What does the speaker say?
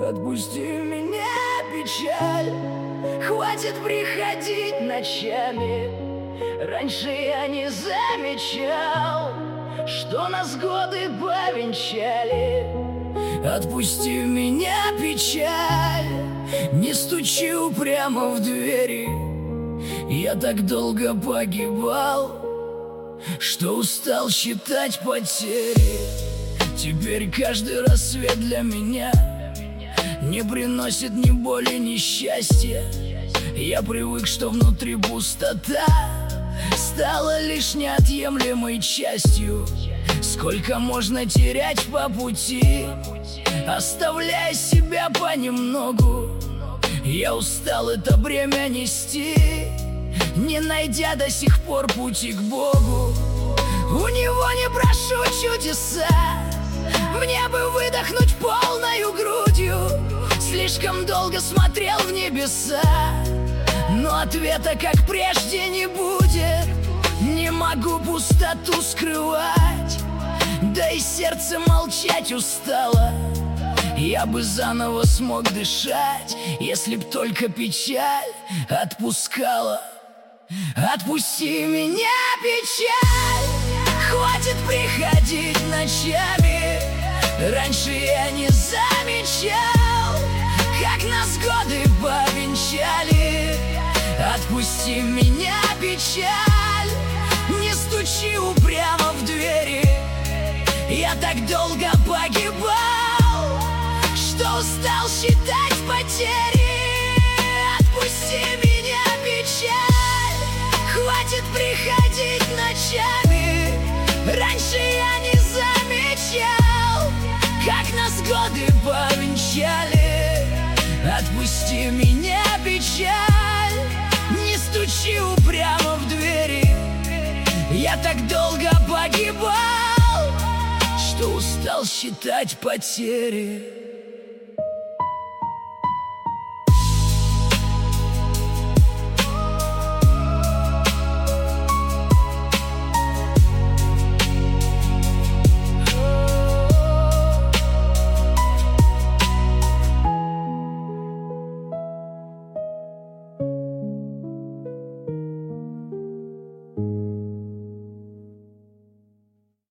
Отпусти меня, печаль, хватит приходить ночами. Раньше я не замечал, что нас годы повенчали. Отпусти меня, печаль, не стучи упрямо в двери. Я так долго погибал, что устал считать потери. Теперь каждый рассвет для меня не приносит ни боли, ни счастья. Я привык, что внутри пустота стала лишь неотъемлемой частью. Сколько можно терять по пути, оставляя себя понемногу? Я устал это бремя нести, не найдя до сих пор пути к Богу. У него не прошу чудеса, мне бы выдохнуть полною грудью. Слишком долго смотрел в небеса, но ответа, как прежде, не будет. Не могу пустоту скрывать, да и сердце молчать устало. Я бы заново смог дышать, если б только печаль отпускала. Отпусти меня, печаль, хватит приходить ночами. Раньше я не замечал, как нас годы повенчали. Отпусти меня, печаль, не стучи упрямо в двери. Я так долго погибал, что устал считать потери. Отпусти меня, печаль, хватит приходить ночами. Раньше я не замечал, как нас годы повенчали. Отпусти меня, печаль, не стучи упрямо в двери. Я так долго погибал, что устал считать потери.